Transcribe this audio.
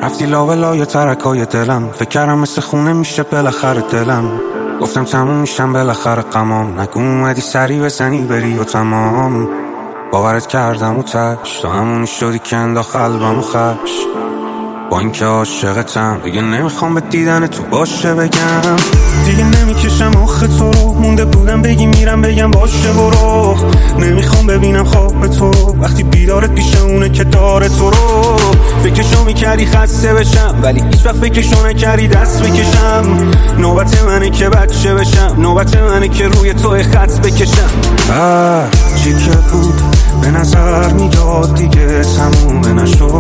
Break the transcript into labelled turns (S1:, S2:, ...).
S1: رفتی لای ترکای دلم، فکر کردم مثل خونه میشه بالاخره دلم. گفتم تموم میشم بالاخره غمام، نگو اومدی سری بزنی بری و تمام. باورت کردم و تش تا همونی شدی که انداخت قلبمو خش. با اینکه عاشقتم دیگه نمیخوام به دیدن تو باشه بگم، دیگه نمیکشم آخ تو رو. مونده بودم بگی میرم بگم باشه برو. نمیخوام ببینم خواب تو وقتی بیدارت پیش اونه که داره تو رو. فکرشو میکردی خسته بشم ولی هیچ وقت فکرشو نکردی دست بکشم. نوبت منه که بچه بشم، نوبت منه که روی تو خط بکشم. چی که بود به نظر میاد دیگه تموم نشد.